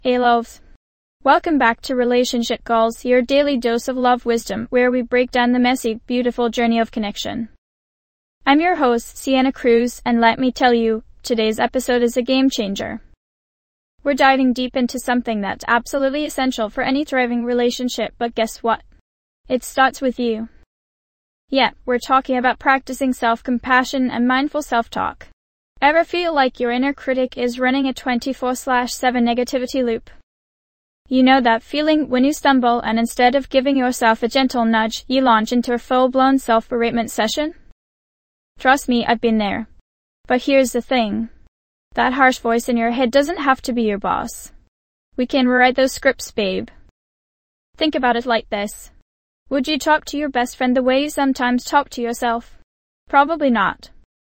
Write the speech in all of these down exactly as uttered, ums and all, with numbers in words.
Hey loves. Welcome back to Relationship Calls, your daily dose of love wisdom, where we break down the messy, beautiful journey of connection. I'm your host, Sienna Cruz, and let me tell you, today's episode is a game changer. We're diving deep into something that's absolutely essential for any thriving relationship, but guess what? It starts with you. Yeah, we're talking about practicing self-compassion and mindful self-talk. Ever feel like your inner critic is running a twenty-four seven negativity loop? You know that feeling when you stumble and instead of giving yourself a gentle nudge, you launch into a full-blown self-beratement session? Trust me, I've been there. But here's the thing. That harsh voice in your head doesn't have to be your boss. We can rewrite those scripts, babe. Think about it like this. Would you talk to your best friend the way you sometimes talk to yourself? Probably not.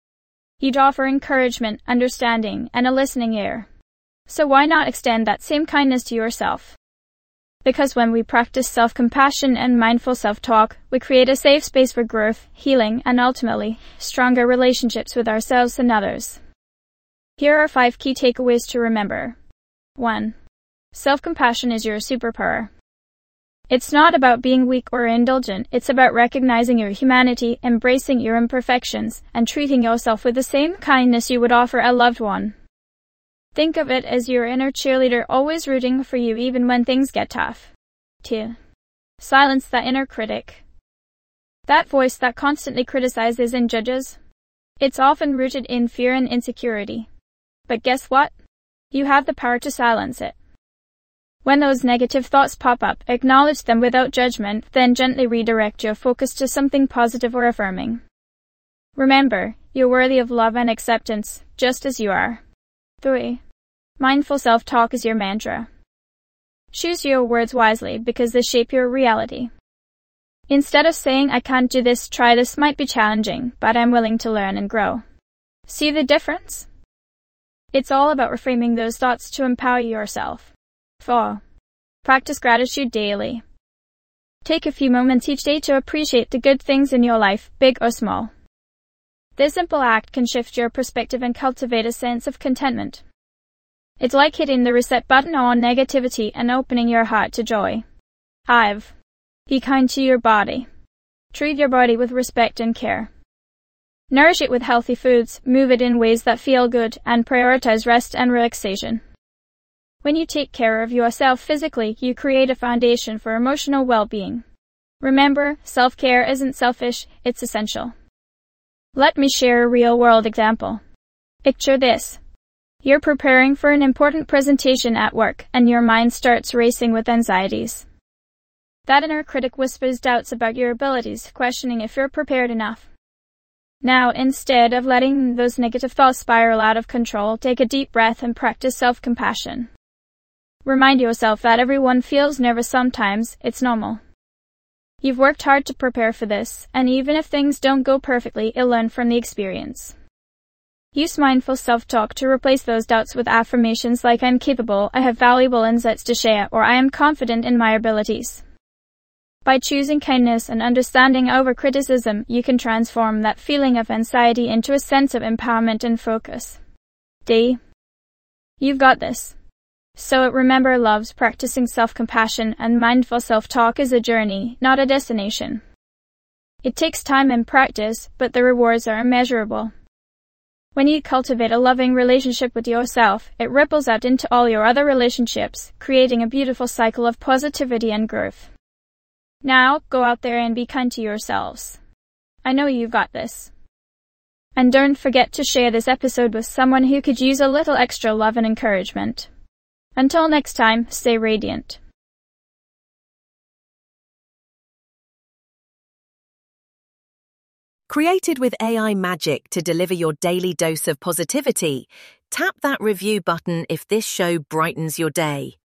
You'd offer encouragement, understanding, and a listening ear. So why not extend that same kindness to yourself? Because when we practice self-compassion and mindful self-talk, we create a safe space for growth, healing, and ultimately, stronger relationships with ourselves and others. Here are five key takeaways to remember. one. Self-compassion is your superpower. It's not about being weak or indulgent, it's about recognizing your humanity, embracing your imperfections, and treating yourself with the same kindness you would offer a loved one. Think of it as your inner cheerleader always rooting for you even when things get tough. two. Silence that inner critic. That voice that constantly criticizes and judges. It's often rooted in fear and insecurity. But guess what? You have the power to silence it. When those negative thoughts pop up, acknowledge them without judgment, then gently redirect your focus to something positive or affirming. Remember, you're worthy of love and acceptance, just as you are. three. Mindful self-talk is your mantra. Choose your words wisely because they shape your reality. Instead of saying, I can't do this, try this might be challenging, but I'm willing to learn and grow. See the difference? It's all about reframing those thoughts to empower yourself. four. Practice gratitude daily. Take a few moments each day to appreciate the good things in your life, big or small. This simple act can shift your perspective and cultivate a sense of contentment. It's like hitting the reset button on negativity and opening your heart to joy. five. Be kind to your body. Treat your body with respect and care. Nourish it with healthy foods, move it in ways that feel good, and prioritize rest and relaxation. When you take care of yourself physically, you create a foundation for emotional well-being. Remember, self-care isn't selfish, it's essential. Let me share a real-world example. Picture this. You're preparing for an important presentation at work, and your mind starts racing with anxieties. That inner critic whispers doubts about your abilities, questioning if you're prepared enough. Now, instead of letting those negative thoughts spiral out of control, take a deep breath and practice self-compassion. Remind yourself that everyone feels nervous sometimes, it's normal. You've worked hard to prepare for this, and even if things don't go perfectly, you'll learn from the experience. Use mindful self-talk to replace those doubts with affirmations like I'm capable, I have valuable insights to share, or I am confident in my abilities. By choosing kindness and understanding over criticism, you can transform that feeling of anxiety into a sense of empowerment and focus. D. You've got this. So remember, loves, practicing self-compassion and mindful self-talk is a journey, not a destination. It takes time and practice, but the rewards are immeasurable. When you cultivate a loving relationship with yourself, it ripples out into all your other relationships, creating a beautiful cycle of positivity and growth. Now, go out there and be kind to yourselves. I know you've got this. And don't forget to share this episode with someone who could use a little extra love and encouragement. Until next time, stay radiant. Created with A I magic to deliver your daily dose of positivity, tap that review button if this show brightens your day.